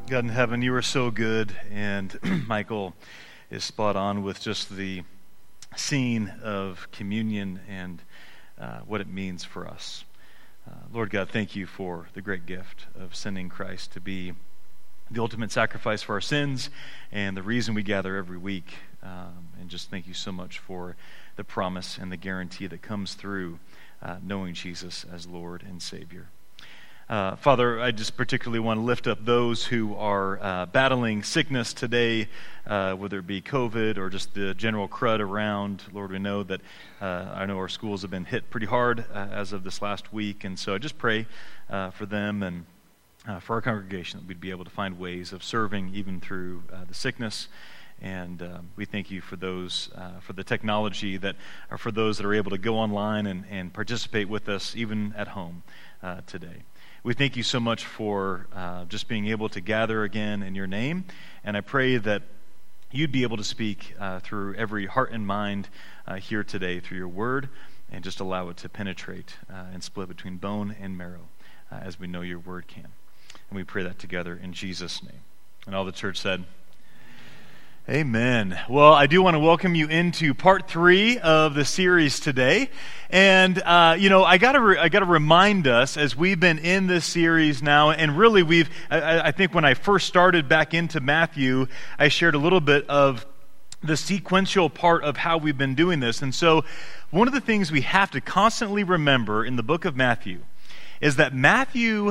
God in heaven, you are so good, and Michael is spot on with just the scene of communion and what it means for us. Lord God, thank you for the great gift of sending Christ to be the ultimate sacrifice for our sins and the reason we gather every week. And just thank you so much for the promise and the guarantee that comes through knowing Jesus as Lord and Savior. Father, I just particularly want to lift up those who are battling sickness today, whether it be COVID or just the general crud around. Lord, we know that I know our schools have been hit pretty hard as of this last week, and so I just pray for them and for our congregation that we'd be able to find ways of serving even through the sickness. And we thank you for those, for the technology that are for those that are able to go online and participate with us even at home today. We thank you so much for just being able to gather again in your name, and I pray that you'd be able to speak through every heart and mind here today through your word, and just allow it to penetrate and split between bone and marrow as we know your word can. And we pray that together in Jesus' name. And all the church said, Amen. Well, I do want to welcome you into part 3 of the series today, and I got to remind us as we've been in this series now, and really I think when I first started back into Matthew, I shared a little bit of the sequential part of how we've been doing this, and so one of the things we have to constantly remember in the book of Matthew is that Matthew,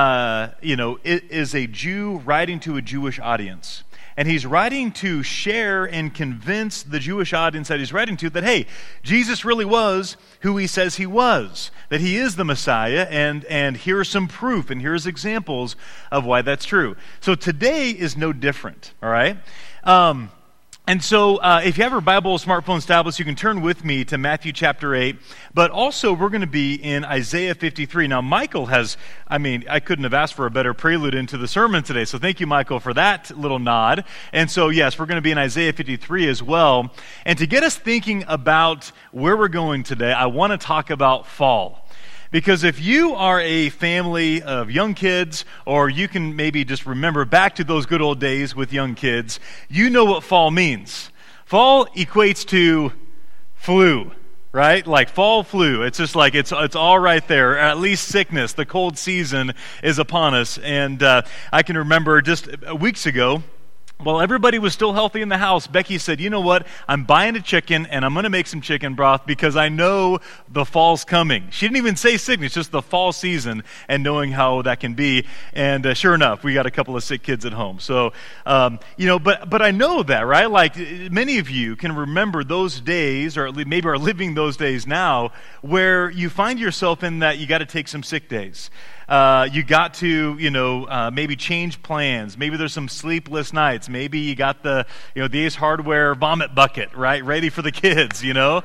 is a Jew writing to a Jewish audience. And he's writing to share and convince the Jewish audience that he's writing to that, hey, Jesus really was who he says he was, that he is the Messiah, and here's some proof, and here's examples of why that's true. So today is no different, all right? And so if you have your Bible or smartphone tablets, you can turn with me to Matthew chapter 8. But also, we're going to be in Isaiah 53. Now, Michael I couldn't have asked for a better prelude into the sermon today. So thank you, Michael, for that little nod. And so, yes, we're going to be in Isaiah 53 as well. And to get us thinking about where we're going today, I want to talk about fall. Because if you are a family of young kids, or you can maybe just remember back to those good old days with young kids, you know what fall means. Fall equates to flu, right? Like fall flu. It's just like it's all right there. Or at least sickness. The cold season is upon us. And I can remember just weeks ago, while everybody was still healthy in the house, Becky said, you know what, I'm buying a chicken and I'm going to make some chicken broth because I know the fall's coming. She didn't even say sickness, just the fall season and knowing how that can be. And sure enough, we got a couple of sick kids at home. So, but I know that, right? Like many of you can remember those days, or maybe are living those days now, where you find yourself in that you got to take some sick days. You got to, maybe change plans. Maybe there's some sleepless nights. Maybe you got the Ace Hardware vomit bucket, right, ready for the kids, there's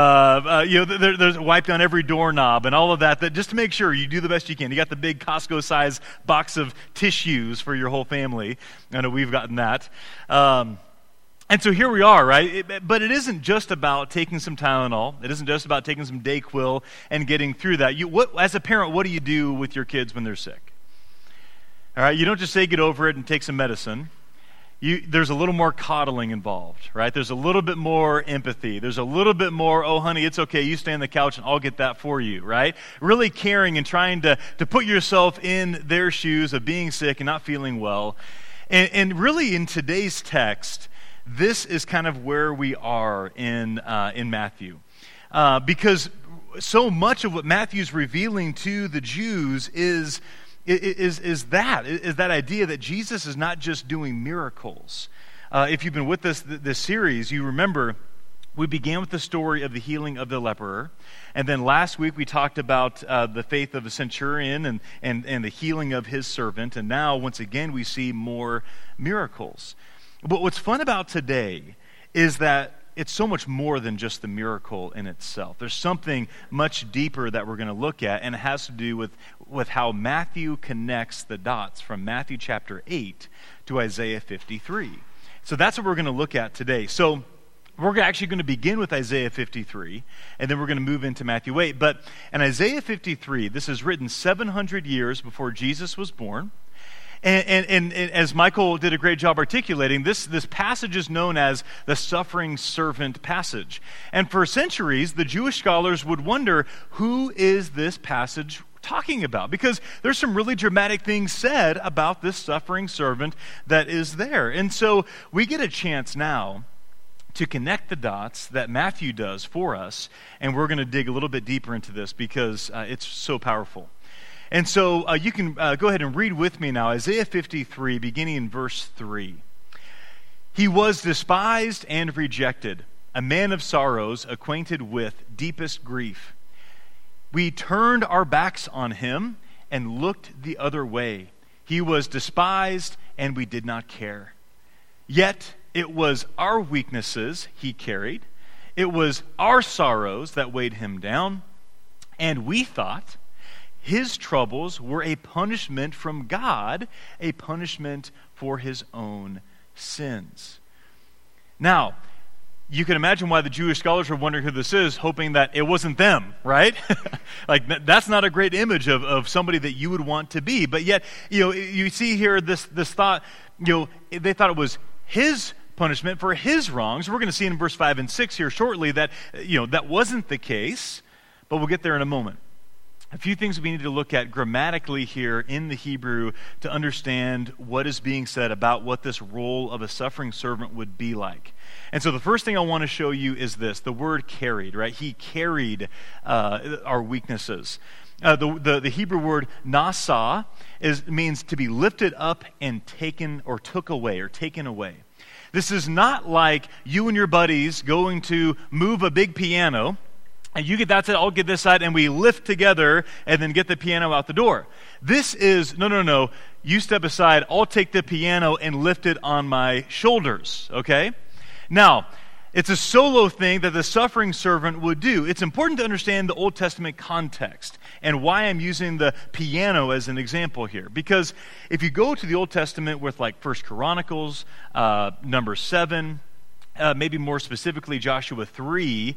wipe down every doorknob and all of that just to make sure you do the best you can. You got the big Costco-sized box of tissues for your whole family. I know we've gotten that. And so here we are, right? But it isn't just about taking some Tylenol. It isn't just about taking some Dayquil and getting through that. As a parent, what do you do with your kids when they're sick? All right, you don't just say get over it and take some medicine. There's a little more coddling involved, right? There's a little bit more empathy. There's a little bit more, oh, honey, it's okay. You stay on the couch and I'll get that for you, right? Really caring and trying to put yourself in their shoes of being sick and not feeling well. And really in today's text, this is kind of where we are in Matthew. Because so much of what Matthew's revealing to the Jews is that idea that Jesus is not just doing miracles. If you've been with us this series, you remember we began with the story of the healing of the leper. And then last week we talked about the faith of the centurion and the healing of his servant. And now, once again, we see more miracles. But what's fun about today is that it's so much more than just the miracle in itself. There's something much deeper that we're going to look at, and it has to do with how Matthew connects the dots from Matthew chapter 8 to Isaiah 53. So that's what we're going to look at today. So we're actually going to begin with Isaiah 53, and then we're going to move into Matthew 8. But in Isaiah 53, this is written 700 years before Jesus was born. And as Michael did a great job articulating, this passage is known as the suffering servant passage. And for centuries, the Jewish scholars would wonder, who is this passage talking about? Because there's some really dramatic things said about this suffering servant that is there. And so we get a chance now to connect the dots that Matthew does for us, and we're going to dig a little bit deeper into this because it's so powerful. And so you can go ahead and read with me now, Isaiah 53, beginning in verse 3. He was despised and rejected, a man of sorrows, acquainted with deepest grief. We turned our backs on him and looked the other way. He was despised, and we did not care. Yet it was our weaknesses he carried. It was our sorrows that weighed him down. And we thought his troubles were a punishment from God, a punishment for his own sins. Now, you can imagine why the Jewish scholars were wondering who this is, hoping that it wasn't them, right? Like, that's not a great image of somebody that you would want to be. But yet, you see here this thought, they thought it was his punishment for his wrongs. We're going to see in verse 5 and 6 here shortly that, that wasn't the case, but we'll get there in a moment. A few things we need to look at grammatically here in the Hebrew to understand what is being said about what this role of a suffering servant would be like. And so the first thing I want to show you is this, the word carried, right? He carried our weaknesses. The Hebrew word nasa means to be lifted up and taken or took away or taken away. This is not like you and your buddies going to move a big piano, and you get that side, I'll get this side, and we lift together and then get the piano out the door. This is, no. You step aside, I'll take the piano and lift it on my shoulders, okay? Now, it's a solo thing that the suffering servant would do. It's important to understand the Old Testament context and why I'm using the piano as an example here. Because if you go to the Old Testament with like 1 Chronicles, number 7, maybe more specifically Joshua 3,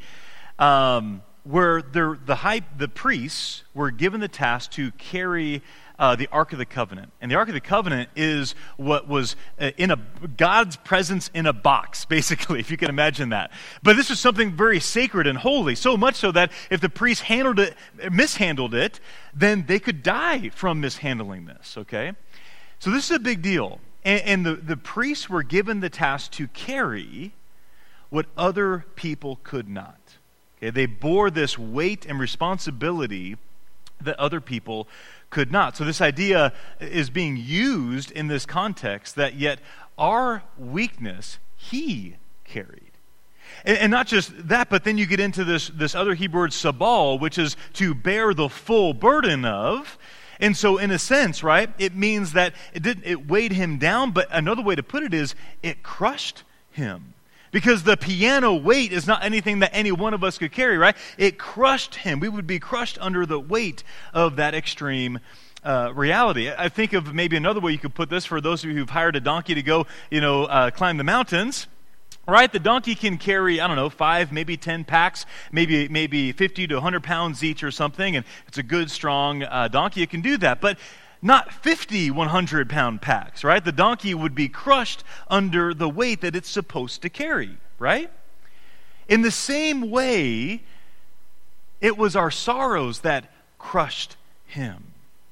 where the priests were given the task to carry the Ark of the Covenant. And the Ark of the Covenant is what was God's presence in a box, basically, if you can imagine that. But this was something very sacred and holy, so much so that if the priest mishandled it, then they could die from mishandling this, okay? So this is a big deal. And the priests were given the task to carry what other people could not. Okay? They bore this weight and responsibility that other people could not. So this idea is being used in this context that yet our weakness he carried. And not just that, but then you get into this other Hebrew word sabal, which is to bear the full burden of. And so in a sense, right, it means that it weighed him down, but another way to put it is it crushed him. Because the piano weight is not anything that any one of us could carry, right? It crushed him. We would be crushed under the weight of that extreme reality. I think of maybe another way you could put this for those of you who've hired a donkey to go, climb the mountains. Right? The donkey can carry, 5, maybe 10 packs, maybe 50 to 100 pounds each or something, and it's a good, strong donkey. It can do that. But not 50 100-pound packs, right? The donkey would be crushed under the weight that it's supposed to carry, right? In the same way, it was our sorrows that crushed him.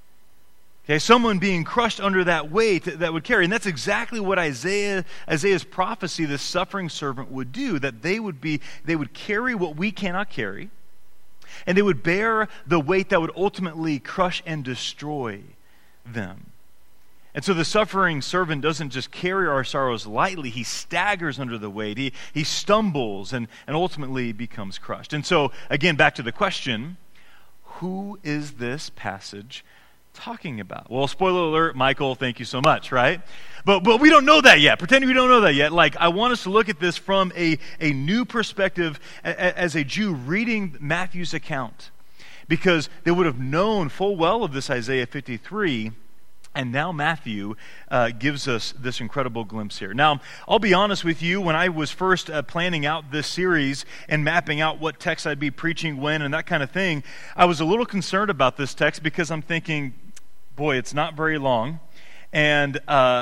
Okay, someone being crushed under that weight that would carry. And that's exactly what Isaiah's prophecy, the suffering servant, would do, that they would carry what we cannot carry, and they would bear the weight that would ultimately crush and destroy them. And so the suffering servant doesn't just carry our sorrows lightly. He staggers under the weight. He stumbles and ultimately becomes crushed. And so, again, back to the question, who is this passage talking about? Well, spoiler alert, Michael, thank you so much, right? But we don't know that yet. Pretending we don't know that yet. Like, I want us to look at this from a new perspective as a Jew reading Matthew's account. Because they would have known full well of this Isaiah 53, and now Matthew gives us this incredible glimpse here. Now, I'll be honest with you, when I was first planning out this series and mapping out what text I'd be preaching when and that kind of thing, I was a little concerned about this text because I'm thinking, boy, it's not very long, And,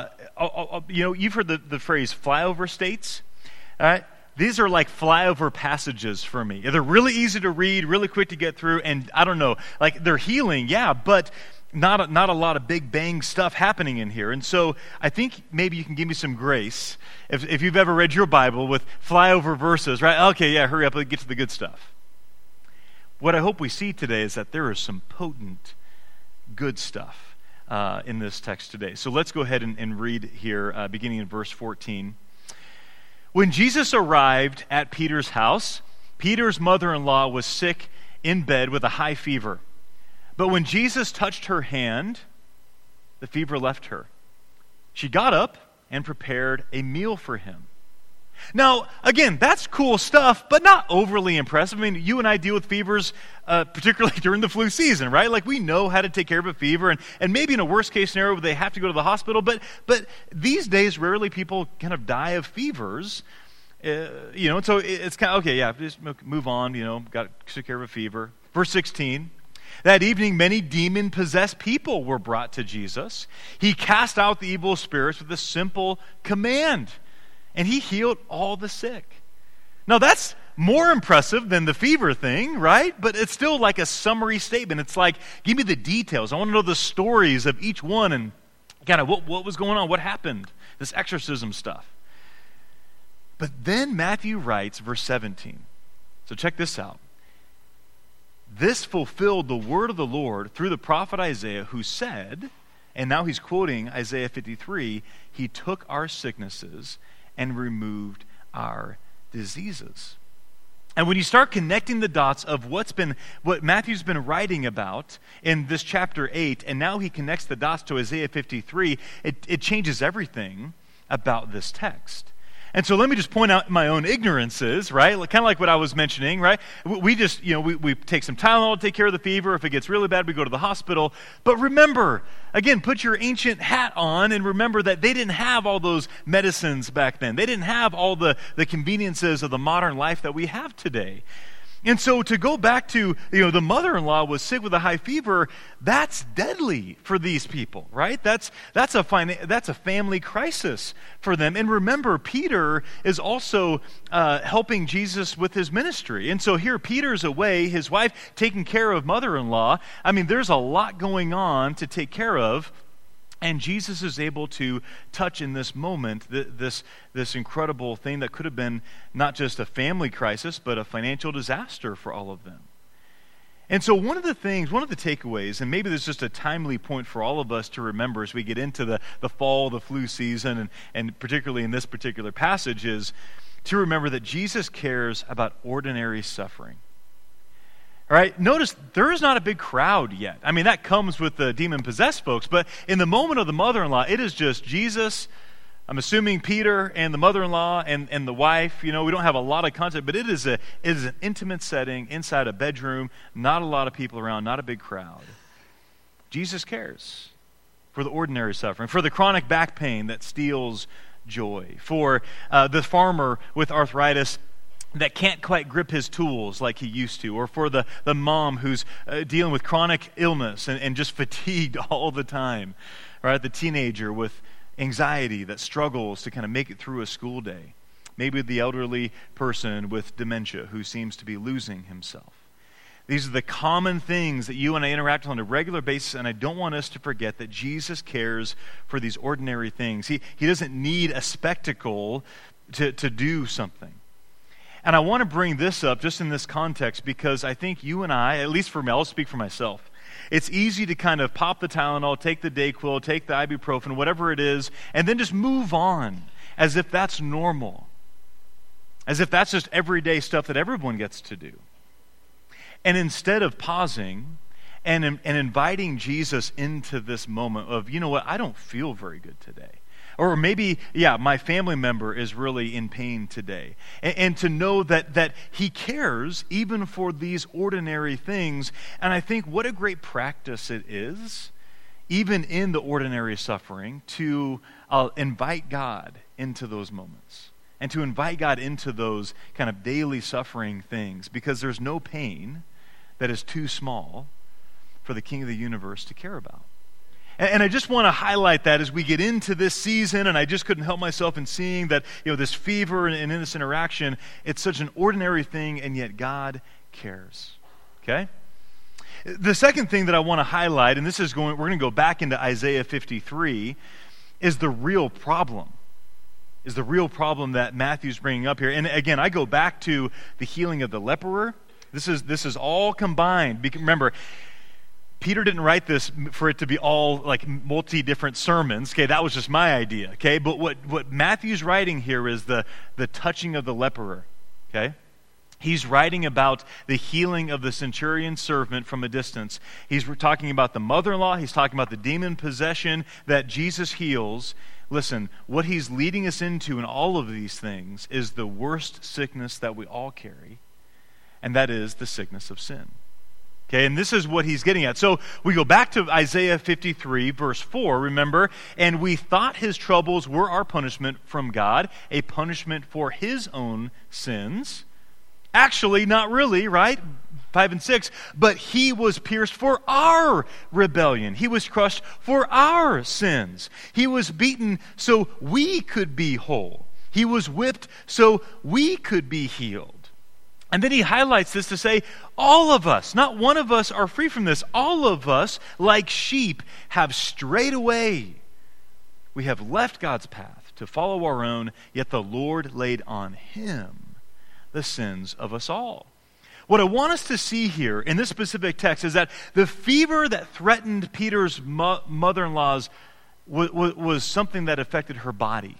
you've heard the phrase flyover states, all right? These are like flyover passages for me. They're really easy to read, really quick to get through, and I don't know, like they're healing, yeah, but not a lot of big bang stuff happening in here. And so I think maybe you can give me some grace if you've ever read your Bible with flyover verses, right? Okay, yeah, hurry up, let's get to the good stuff. What I hope we see today is that there is some potent, good stuff in this text today. So let's go ahead and read here, beginning in verse 14. When Jesus arrived at Peter's house, Peter's mother-in-law was sick in bed with a high fever. But when Jesus touched her hand, the fever left her. She got up and prepared a meal for him. Now, again, that's cool stuff, but not overly impressive. I mean, you and I deal with fevers, particularly during the flu season, right? Like, we know how to take care of a fever, and maybe in a worst-case scenario, they have to go to the hospital, but these days, rarely people kind of die of fevers, and so it's kind of, okay, yeah, just move on, got to take care of a fever. Verse 16, that evening, many demon-possessed people were brought to Jesus. He cast out the evil spirits with a simple command, and he healed all the sick. Now, that's more impressive than the fever thing, right? But it's still like a summary statement. It's like, give me the details. I want to know the stories of each one and kind of what was going on, what happened, this exorcism stuff. But then Matthew writes, verse 17. So check this out. This fulfilled the word of the Lord through the prophet Isaiah, who said, and now he's quoting Isaiah 53, he took our sicknesses and removed our diseases. And when you start connecting the dots of what Matthew's been writing about in this chapter 8, and now he connects the dots to Isaiah 53, it changes everything about this text. And so let me just point out my own ignorances, right? Kind of like what I was mentioning, right? We just, we take some Tylenol to take care of the fever. If it gets really bad, we go to the hospital. But remember, again, put your ancient hat on and remember that they didn't have all those medicines back then. They didn't have all the conveniences of the modern life that we have today. And so to go back to, the mother-in-law was sick with a high fever, that's deadly for these people, right? That's a family crisis for them. And remember, Peter is also helping Jesus with his ministry. And so here Peter's away, his wife taking care of mother-in-law. I mean, there's a lot going on to take care of. And Jesus is able to touch in this moment this incredible thing that could have been not just a family crisis, but a financial disaster for all of them. And so one of the takeaways, and maybe there's just a timely point for all of us to remember as we get into the fall, the flu season, and particularly in this particular passage, is to remember that Jesus cares about ordinary suffering. All right, notice there is not a big crowd yet. I mean, that comes with the demon-possessed folks, but in the moment of the mother-in-law, it is just Jesus, I'm assuming Peter and the mother-in-law and the wife. We don't have a lot of content, but it is an intimate setting inside a bedroom, not a lot of people around, not a big crowd. Jesus cares for the ordinary suffering, for the chronic back pain that steals joy, for the farmer with arthritis that can't quite grip his tools like he used to, or for the mom who's dealing with chronic illness and just fatigued all the time, right? The teenager with anxiety that struggles to kind of make it through a school day. Maybe the elderly person with dementia who seems to be losing himself. These are the common things that you and I interact with on a regular basis, and I don't want us to forget that Jesus cares for these ordinary things. He doesn't need a spectacle to do something. And I want to bring this up just in this context because I think you and I, at least for me, I'll speak for myself, it's easy to kind of pop the Tylenol, take the Dayquil, take the ibuprofen, whatever it is, and then just move on as if that's normal, as if that's just everyday stuff that everyone gets to do. And instead of pausing and inviting Jesus into this moment of, you know what, I don't feel very good today. Or maybe, my family member is really in pain today. And to know that he cares even for these ordinary things. And I think what a great practice it is, even in the ordinary suffering, to invite God into those moments. And to invite God into those kind of daily suffering things. Because there's no pain that is too small for the King of the universe to care about. And I just want to highlight that as we get into this season, and I just couldn't help myself in seeing that, this fever and in this interaction, it's such an ordinary thing, and yet God cares. Okay? The second thing that I want to highlight, and we're going to go back into Isaiah 53, is the real problem. Is the real problem that Matthew's bringing up here. And again, I go back to the healing of the leper. This is all combined. Remember, Peter didn't write this for it to be all like multi-different sermons. Okay, that was just my idea. Okay, but what Matthew's writing here is the touching of the leper. Okay, he's writing about the healing of the centurion servant from a distance. He's talking about the mother-in-law. He's talking about the demon possession that Jesus heals. Listen, what he's leading us into in all of these things is the worst sickness that we all carry, and that is the sickness of sin. Okay, and this is what he's getting at. So we go back to Isaiah 53, verse 4, remember, and we thought his troubles were our punishment from God, a punishment for his own sins. Actually, not really, right? 5 and 6, but he was pierced for our rebellion. He was crushed for our sins. He was beaten so we could be whole. He was whipped so we could be healed. And then he highlights this to say, all of us, not one of us, are free from this. All of us, like sheep, have strayed away. We have left God's path to follow our own, yet the Lord laid on him the sins of us all. What I want us to see here in this specific text is that the fever that threatened Peter's mother-in-law's was something that affected her body.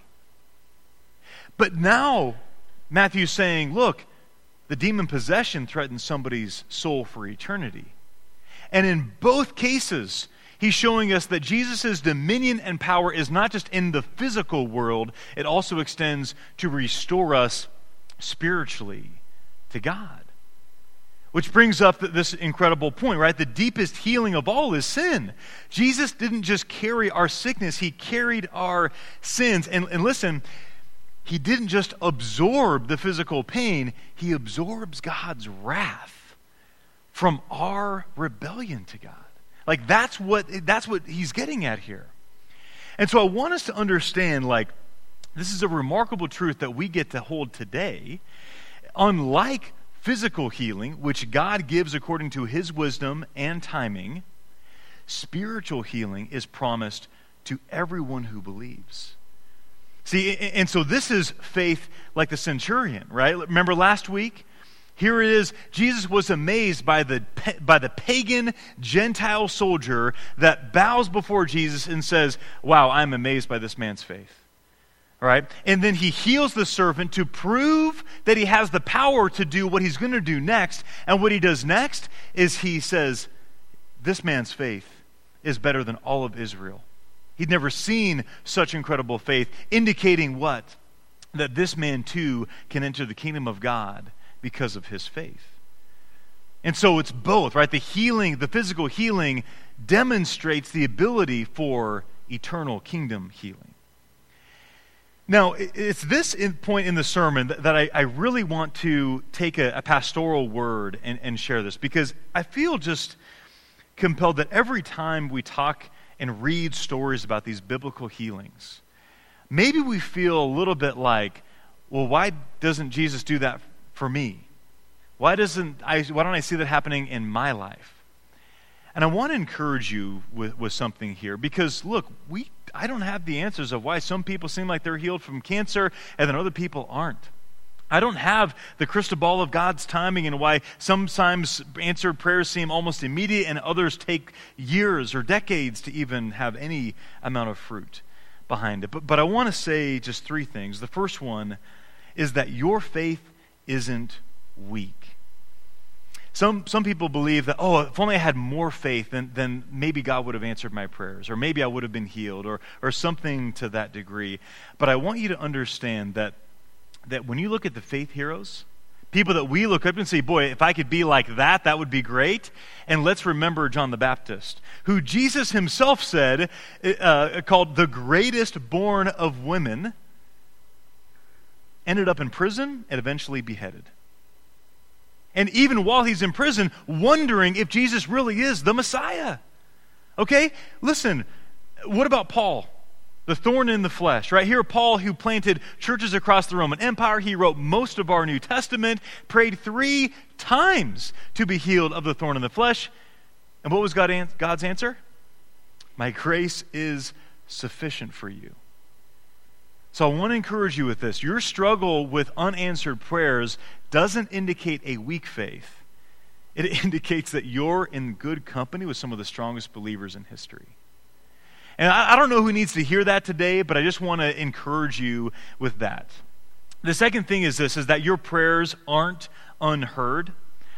But now Matthew's saying, look, the demon possession threatens somebody's soul for eternity. And in both cases, he's showing us that Jesus' dominion and power is not just in the physical world, it also extends to restore us spiritually to God. Which brings up this incredible point, right? The deepest healing of all is sin. Jesus didn't just carry our sickness, he carried our sins. And listen, he didn't just absorb the physical pain, he absorbs God's wrath from our rebellion to God. Like that's what he's getting at here. And so I want us to understand, like, this is a remarkable truth that we get to hold today. Unlike physical healing, which God gives according to his wisdom and timing, spiritual healing is promised to everyone who believes. See, and so this is faith like the centurion, right? Remember last week? Here it is, Jesus was amazed by the pagan Gentile soldier that bows before Jesus and says, wow, I'm amazed by this man's faith. All right? And then he heals the servant to prove that he has the power to do what he's going to do next. And what he does next is he says, this man's faith is better than all of Israel. He'd never seen such incredible faith, indicating what? That this man too can enter the kingdom of God because of his faith. And so it's both, right? The healing, the physical healing demonstrates the ability for eternal kingdom healing. Now, it's this point in the sermon that I really want to take a pastoral word and share this, because I feel just compelled that every time we talk and read stories about these biblical healings, maybe we feel a little bit like, well, why doesn't Jesus do that for me? Why don't I see that happening in my life? And I want to encourage you with something here, because look, I don't have the answers of why some people seem like they're healed from cancer and then other people aren't. I don't have the crystal ball of God's timing and why sometimes answered prayers seem almost immediate and others take years or decades to even have any amount of fruit behind it. But I want to say just three things. The first one is that your faith isn't weak. Some people believe that, if only I had more faith, then maybe God would have answered my prayers, or maybe I would have been healed, or something to that degree. But I want you to understand that when you look at the faith heroes, people that we look up and say, boy, if I could be like that, that would be great. And let's remember John the Baptist, who Jesus himself said, called the greatest born of women, ended up in prison and eventually beheaded. And even while he's in prison, wondering if Jesus really is the Messiah. Okay? Listen, What about Paul? The thorn in the flesh, right? Here, Paul, who planted churches across the Roman Empire, he wrote most of our New Testament, prayed 3 times to be healed of the thorn in the flesh. And what was God's answer? My grace is sufficient for you. So I want to encourage you with this. Your struggle with unanswered prayers doesn't indicate a weak faith. It indicates that you're in good company with some of the strongest believers in history. And I don't know who needs to hear that today, but I just want to encourage you with that. The second thing is this, is that your prayers aren't unheard.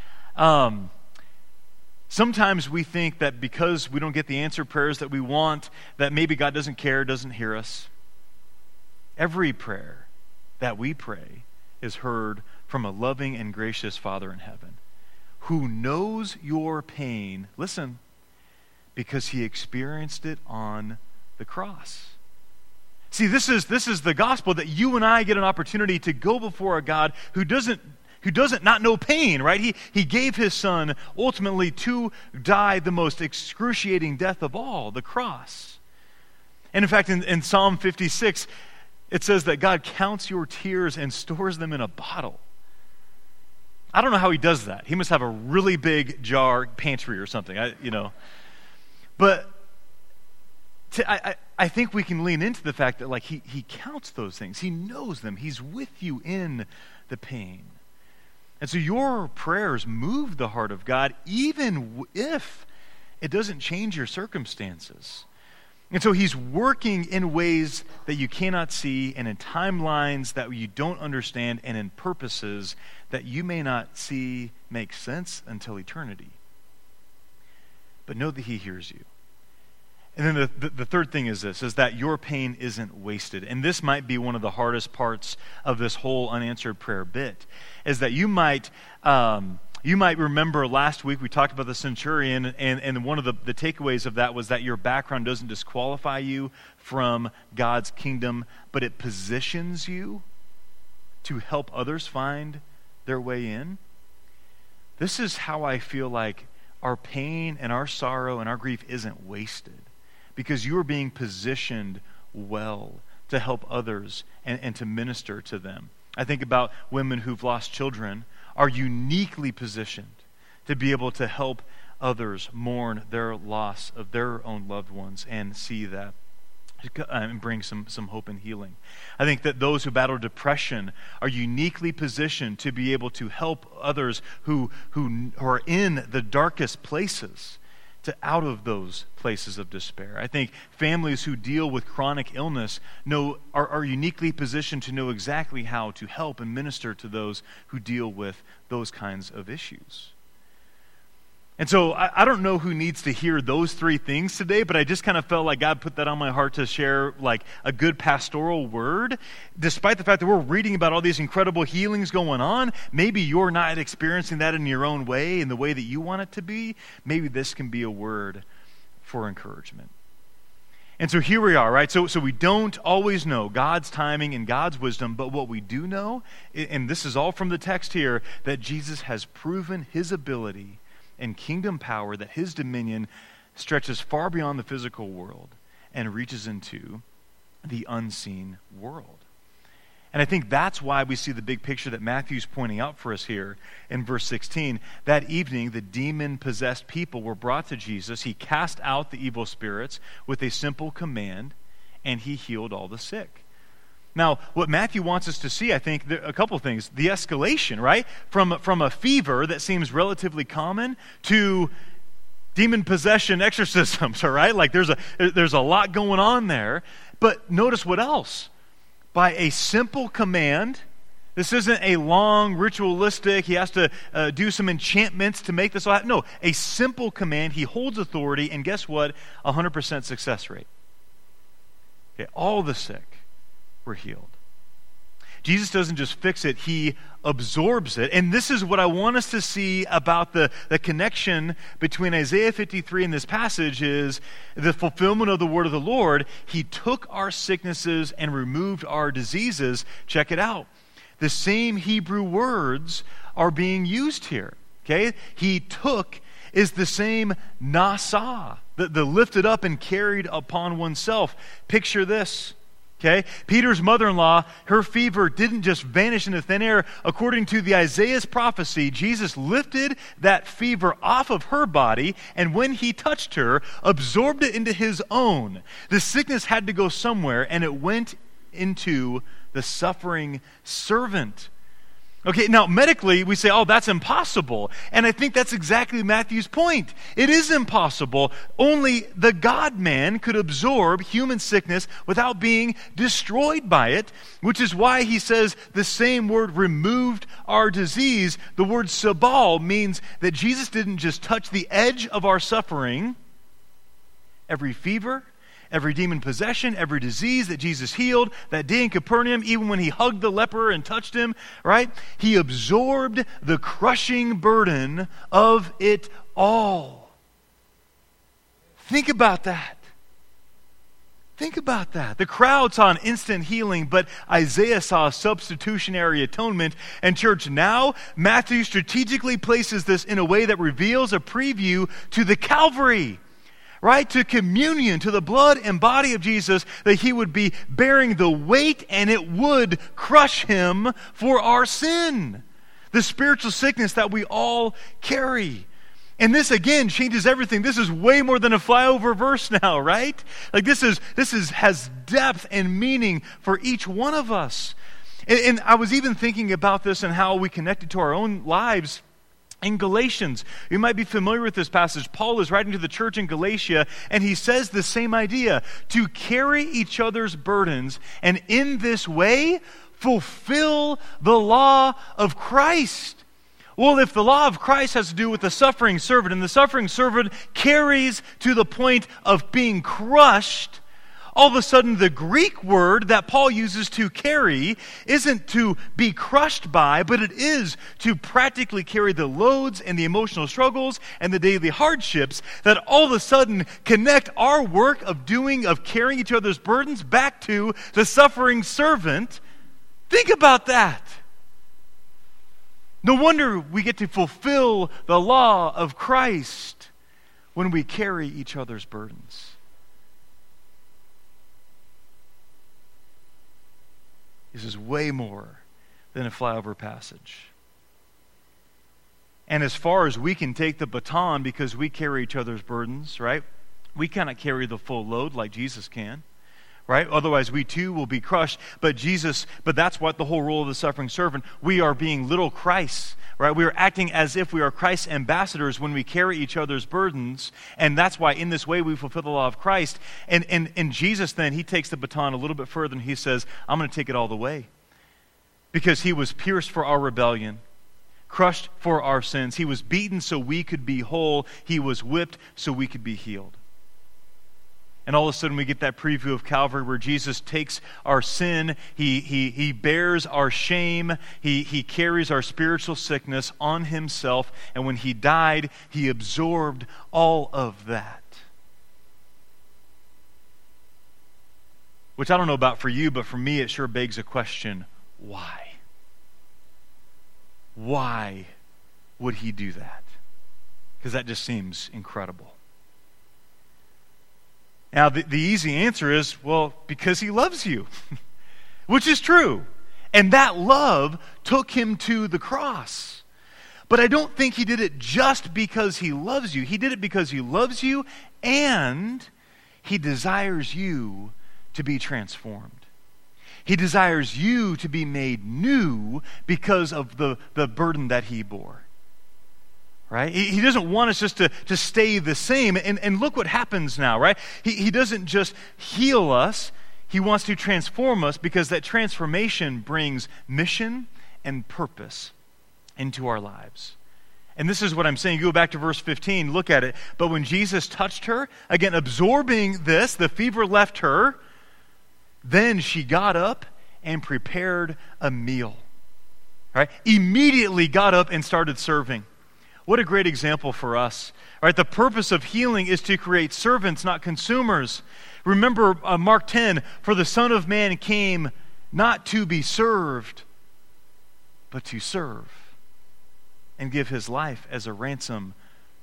Sometimes we think that because we don't get the answered prayers that we want, that maybe God doesn't care, doesn't hear us. Every prayer that we pray is heard from a loving and gracious Father in heaven who knows your pain, listen, because he experienced it on the cross. See, this is the gospel, that you and I get an opportunity to go before a God who doesn't not know pain, right? He gave his son ultimately to die the most excruciating death of all, the cross. And in fact, in Psalm 56, it says that God counts your tears and stores them in a bottle. I don't know how he does that. He must have a really big jar pantry or something, But I think we can lean into the fact that like he counts those things. He knows them. He's with you in the pain. And so your prayers move the heart of God even if it doesn't change your circumstances. And so he's working in ways that you cannot see, and in timelines that you don't understand, and in purposes that you may not see make sense until eternity. But know that he hears you. And then the third thing is this, is that your pain isn't wasted. And this might be one of the hardest parts of this whole unanswered prayer bit, is that you might remember last week we talked about the centurion, and one of the takeaways of that was that your background doesn't disqualify you from God's kingdom, but it positions you to help others find their way in. This is how I feel like our pain and our sorrow and our grief isn't wasted, because you are being positioned well to help others and to minister to them. I think about women who've lost children are uniquely positioned to be able to help others mourn their loss of their own loved ones and see that and bring some hope and healing. I think that those who battle depression are uniquely positioned to be able to help others who are in the darkest places to out of those places of despair. I think families who deal with chronic illness are uniquely positioned to know exactly how to help and minister to those who deal with those kinds of issues. And so I don't know who needs to hear those 3 things today, but I just kind of felt like God put that on my heart to share like a good pastoral word. Despite the fact that we're reading about all these incredible healings going on, maybe you're not experiencing that in your own way, in the way that you want it to be. Maybe this can be a word for encouragement. And so here we are, right? So we don't always know God's timing and God's wisdom, but what we do know, and this is all from the text here, that Jesus has proven his ability and kingdom power, that his dominion stretches far beyond the physical world and reaches into the unseen world. And I think that's why we see the big picture that Matthew's pointing out for us here in verse 16. That evening, the demon-possessed people were brought to Jesus. He cast out the evil spirits with a simple command, and he healed all the sick. Now, what Matthew wants us to see, I think, a couple of things. The escalation, right? From a fever that seems relatively common to demon possession exorcisms, all right? Like there's a lot going on there. But notice what else? By a simple command, this isn't a long ritualistic, he has to do some enchantments to make this all happen. No, a simple command, he holds authority, and guess what? 100% success rate. Okay, all the sick were healed. Jesus doesn't just fix it, he absorbs it. And this is what I want us to see about the connection between Isaiah 53 and this passage is the fulfillment of the word of the Lord. He took our sicknesses and removed our diseases. Check it out. The same Hebrew words are being used here. Okay? He took is the same nasa, the lifted up and carried upon oneself. Picture this. Okay? Peter's mother-in-law, her fever didn't just vanish into thin air. According to the Isaiah's prophecy, Jesus lifted that fever off of her body, and when he touched her, absorbed it into his own. The sickness had to go somewhere, and it went into the suffering servant. Okay, now medically we say, oh, that's impossible. And I think that's exactly Matthew's point. It is impossible. Only the God-man could absorb human sickness without being destroyed by it, which is why he says the same word removed our disease. The word sabal means that Jesus didn't just touch the edge of our suffering. Every fever, every demon possession, every disease that Jesus healed that day in Capernaum, even when he hugged the leper and touched him, right? He absorbed the crushing burden of it all. Think about that. Think about that. The crowd saw an instant healing, but Isaiah saw a substitutionary atonement. And church, now Matthew strategically places this in a way that reveals a preview to the Calvary. Right? To communion, to the blood and body of Jesus, that he would be bearing the weight and it would crush him for our sin. The spiritual sickness that we all carry. And this again changes everything. This is way more than a flyover verse now, right? Like this has depth and meaning for each one of us. And I was even thinking about this and how we connect it to our own lives. In Galatians, you might be familiar with this passage. Paul is writing to the church in Galatia, and he says the same idea, to carry each other's burdens, and in this way, fulfill the law of Christ. Well, if the law of Christ has to do with the suffering servant, and the suffering servant carries to the point of being crushed, all of a sudden the Greek word that Paul uses to carry isn't to be crushed by, but it is to practically carry the loads and the emotional struggles and the daily hardships that all of a sudden connect our work of carrying each other's burdens back to the suffering servant. Think about that. No wonder we get to fulfill the law of Christ when we carry each other's burdens. This is way more than a flyover passage. And as far as we can take the baton because we carry each other's burdens, right? We cannot carry the full load like Jesus can, right? Otherwise we too will be crushed. But that's what the whole role of the suffering servant. We are being little Christs, right? We are acting as if we are Christ's ambassadors when we carry each other's burdens. And that's why in this way we fulfill the law of Christ. And Jesus then, he takes the baton a little bit further and he says, I'm going to take it all the way. Because he was pierced for our rebellion, crushed for our sins. He was beaten so we could be whole. He was whipped so we could be healed. And all of a sudden we get that preview of Calvary where Jesus takes our sin, he bears our shame, he carries our spiritual sickness on himself, and when he died, he absorbed all of that. Which I don't know about for you, but for me it sure begs a question, why? Why would he do that? Because that just seems incredible. Now, the easy answer is, well, because he loves you, which is true. And that love took him to the cross. But I don't think he did it just because he loves you. He did it because he loves you and he desires you to be transformed. He desires you to be made new because of the burden that he bore. Right? He doesn't want us just to stay the same. And look what happens now, right? He doesn't just heal us. He wants to transform us because that transformation brings mission and purpose into our lives. And this is what I'm saying. You go back to verse 15, look at it. But when Jesus touched her, again, absorbing this, the fever left her, then she got up and prepared a meal. Right? Immediately got up and started serving. What a great example for us. Right? The purpose of healing is to create servants, not consumers. Remember Mark 10, for the Son of Man came not to be served, but to serve and give his life as a ransom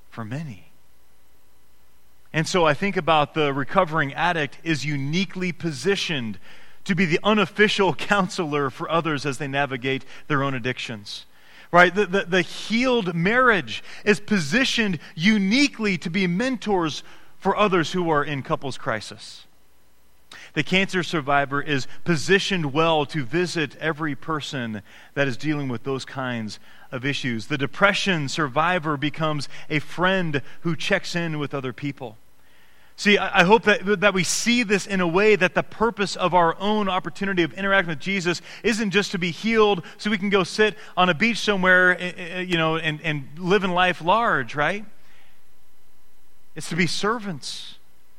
for many. And so I think about the recovering addict is uniquely positioned to be the unofficial counselor for others as they navigate their own addictions. Right? The healed marriage is positioned uniquely to be mentors for others who are in couples crisis. The cancer survivor is positioned well to visit every person that is dealing with those kinds of issues. The depression survivor becomes a friend who checks in with other people. See, I hope that we see this in a way that the purpose of our own opportunity of interacting with Jesus isn't just to be healed so we can go sit on a beach somewhere, and live in life large, right? It's to be servants.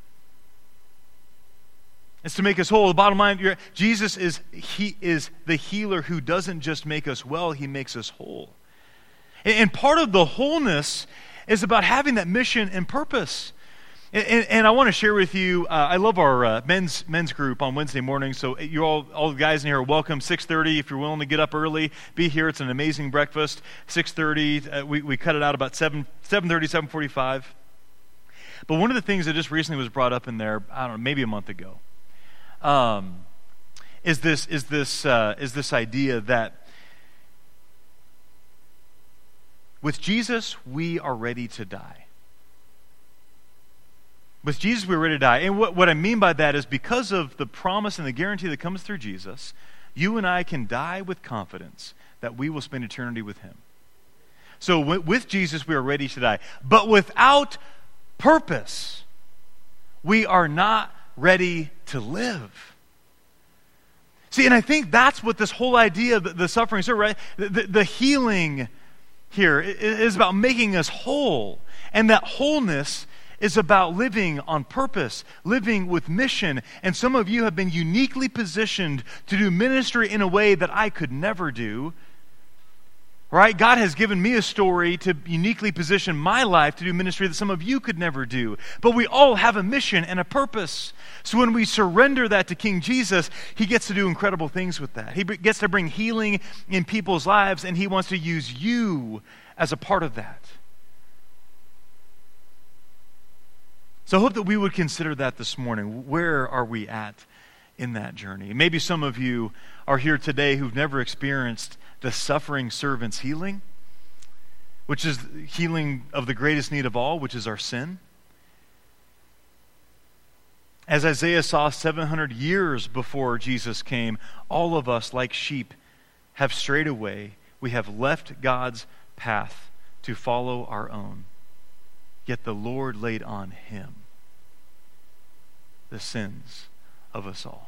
It's to make us whole. The bottom line, Jesus is the healer who doesn't just make us well, he makes us whole. And part of the wholeness is about having that mission and purpose. And I want to share with you, I love our men's group on Wednesday morning, so you all the guys in here are welcome. 6:30, if you're willing to get up early, be here. It's an amazing breakfast. 6:30, we cut it out about 7:30, 7:45. But one of the things that just recently was brought up in there, I don't know, maybe a month ago, is this idea that with Jesus, we are ready to die. With Jesus, we're ready to die. And what I mean by that is because of the promise and the guarantee that comes through Jesus, you and I can die with confidence that we will spend eternity with him. So with Jesus, we are ready to die. But without purpose, we are not ready to live. See, and I think that's what this whole idea of the suffering, right? The healing here is about making us whole. And that wholeness is about living on purpose, living with mission. And some of you have been uniquely positioned to do ministry in a way that I could never do. Right? God has given me a story to uniquely position my life to do ministry that some of you could never do. But we all have a mission and a purpose. So when we surrender that to King Jesus, he gets to do incredible things with that. He gets to bring healing in people's lives, and he wants to use you as a part of that. So I hope that we would consider that this morning. Where are we at in that journey? Maybe some of you are here today who've never experienced the suffering servant's healing, which is healing of the greatest need of all, which is our sin. As Isaiah saw 700 years before Jesus came, all of us, like sheep, have strayed away. We have left God's path to follow our own. Yet the Lord laid on him the sins of us all.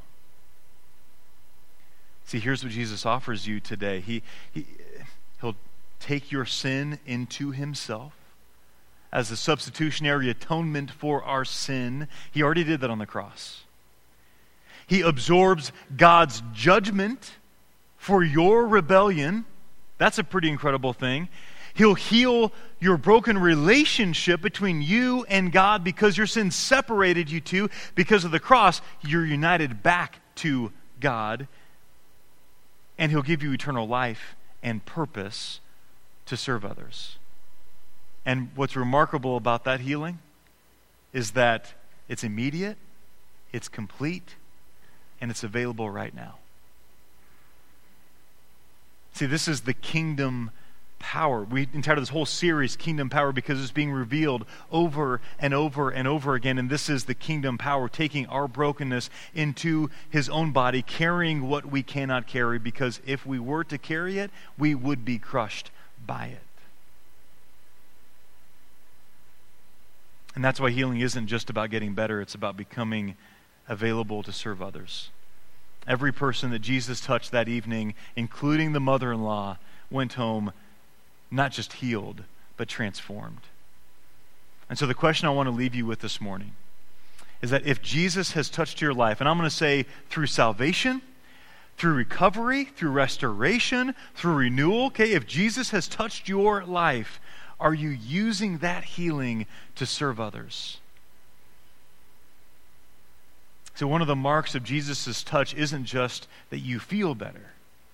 See, here's what Jesus offers you today. He'll take your sin into himself as a substitutionary atonement for our sin. He already did that on the cross. He absorbs God's judgment for your rebellion. That's a pretty incredible thing. He'll heal your broken relationship between you and God because your sin separated you two. Because of the cross, you're united back to God. And he'll give you eternal life and purpose to serve others. And what's remarkable about that healing is that it's immediate, it's complete, and it's available right now. See, this is the kingdom power. We entitled this whole series Kingdom Power because it's being revealed over and over and over again. And this is the kingdom power, taking our brokenness into his own body, carrying what we cannot carry, because if we were to carry it, we would be crushed by it. And that's why healing isn't just about getting better, it's about becoming available to serve others. Every person that Jesus touched that evening, including the mother-in-law, went home not just healed, but transformed. And so the question I want to leave you with this morning is that if Jesus has touched your life, and I'm going to say through salvation, through recovery, through restoration, through renewal, okay, if Jesus has touched your life, are you using that healing to serve others? So one of the marks of Jesus' touch isn't just that you feel better.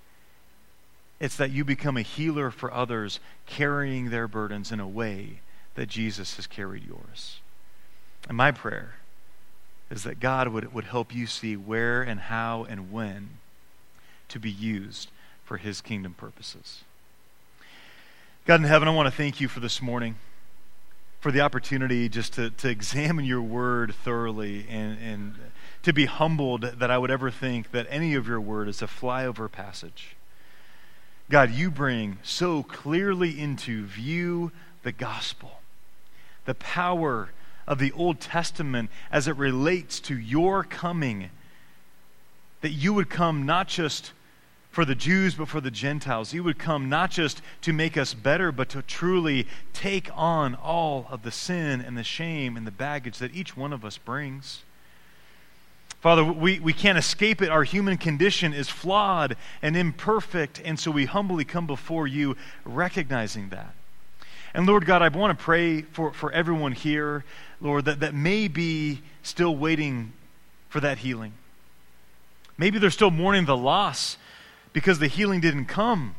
It's that you become a healer for others, carrying their burdens in a way that Jesus has carried yours. And my prayer is that God would help you see where and how and when to be used for his kingdom purposes. God in heaven, I want to thank you for this morning, for the opportunity just to examine your word thoroughly and to be humbled that I would ever think that any of your word is a flyover passage. God, you bring so clearly into view the gospel, the power of the Old Testament as it relates to your coming, that you would come not just for the Jews, but for the Gentiles. You would come not just to make us better, but to truly take on all of the sin and the shame and the baggage that each one of us brings. Father, we can't escape it. Our human condition is flawed and imperfect, and so we humbly come before you recognizing that. And Lord God, I want to pray for everyone here, Lord, that may be still waiting for that healing. Maybe they're still mourning the loss because the healing didn't come.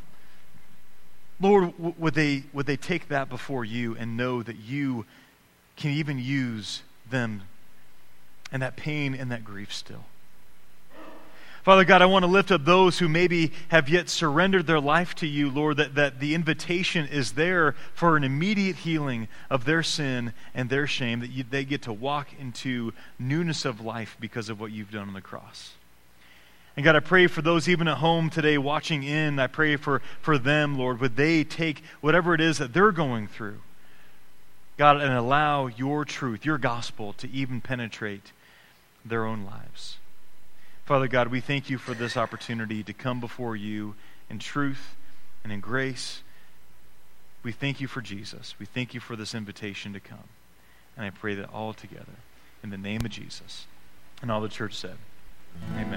Lord, would they take that before you and know that you can even use them and that pain and that grief still? Father God, I want to lift up those who maybe have yet surrendered their life to you, Lord, that the invitation is there for an immediate healing of their sin and their shame, that they get to walk into newness of life because of what you've done on the cross. And God, I pray for those even at home today watching in, I pray for them, Lord, would they take whatever it is that they're going through, God, and allow your truth, your gospel to even penetrate their own lives. Father God, we thank you for this opportunity to come before you in truth and in grace. We thank you for Jesus. We thank you for this invitation to come. And I pray that all together in the name of Jesus. And all the church said, amen.